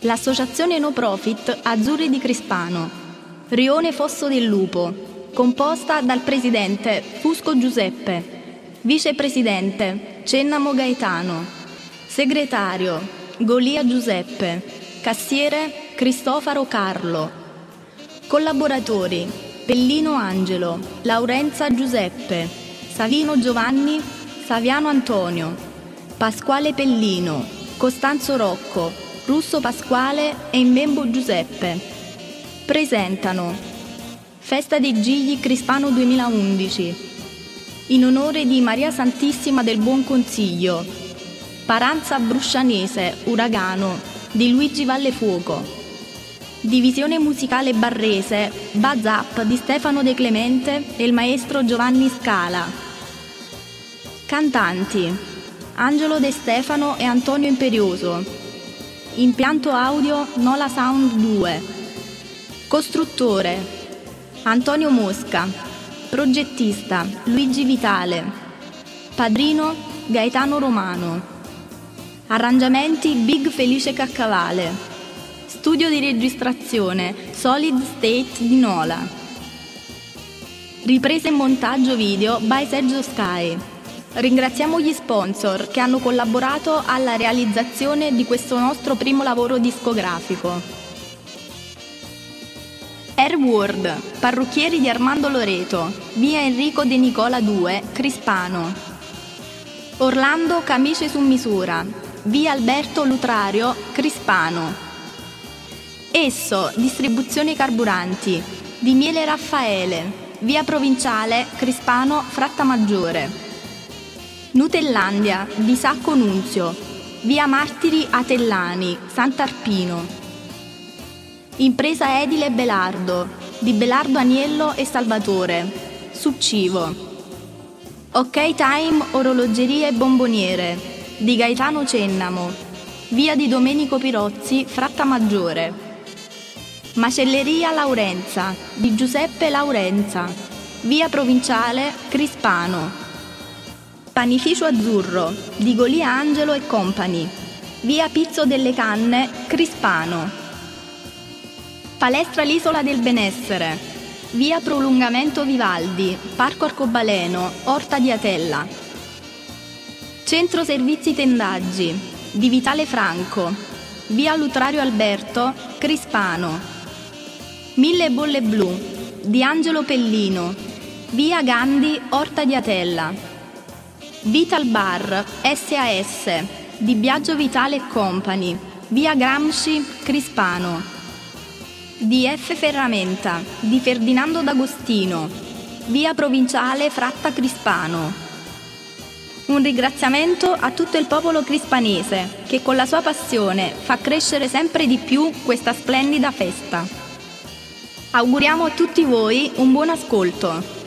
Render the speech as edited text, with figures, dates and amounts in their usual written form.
l'associazione no profit Azzurri di Crispano, Rione Fosso del Lupo, composta dal presidente Fusco Giuseppe, vicepresidente Cennamo Gaetano, segretario Golia Giuseppe, cassiere Cristofaro Carlo, collaboratori Pellino Angelo, Laurenza Giuseppe, Savino Giovanni, Saviano Antonio, Pasquale Pellino, Costanzo Rocco, Russo Pasquale e Imbembo Giuseppe. Presentano Festa dei Gigli Crispano 2011 in onore di Maria Santissima del Buon Consiglio, Paranza Bruscianese Uragano di Luigi Vallefuoco, divisione musicale barrese Buzz Up di Stefano De Clemente e il maestro Giovanni Scala, cantanti Angelo De Stefano e Antonio Imperioso, impianto audio Nola Sound 2, costruttore Antonio Mosca, progettista Luigi Vitale, padrino Gaetano Romano, arrangiamenti Big Felice Caccavale, studio di registrazione Solid State di Nola, ripresa e montaggio video by Sergio Sky. Ringraziamo gli sponsor che hanno collaborato alla realizzazione di questo nostro primo lavoro discografico. Airworld, parrucchieri di Armando Loreto, via Enrico De Nicola 2, Crispano. Orlando Camicie su misura, via Alberto Lutrario, Crispano. Esso, distribuzione carburanti, di Miele Raffaele, via Provinciale, Crispano, Frattamaggiore. Nutellandia di Sacco Nunzio, via Martiri Atellani, Sant'Arpino. Impresa edile Belardo di Belardo Aniello e Salvatore, Succivo. Ok Time Orologerie e Bomboniere di Gaetano Cennamo, via di Domenico Pirozzi, Frattamaggiore. Macelleria Laurenza di Giuseppe Laurenza, via Provinciale, Crispano. Panificio Azzurro di Golia Angelo e Company, via Pizzo delle Canne, Crispano. Palestra L'Isola del Benessere, via Prolungamento Vivaldi, Parco Arcobaleno, Orta di Atella. Centro Servizi Tendaggi di Vitale Franco, via Lutrario Alberto, Crispano. Mille Bolle Blu di Angelo Pellino, via Gandhi, Orta di Atella. Vital Bar SAS di Biagio Vitale e Company, via Gramsci, Crispano. DF Ferramenta di Ferdinando D'Agostino, via Provinciale, Fratta Crispano. Un ringraziamento a tutto il popolo crispanese che con la sua passione fa crescere sempre di più questa splendida festa. Auguriamo a tutti voi un buon ascolto.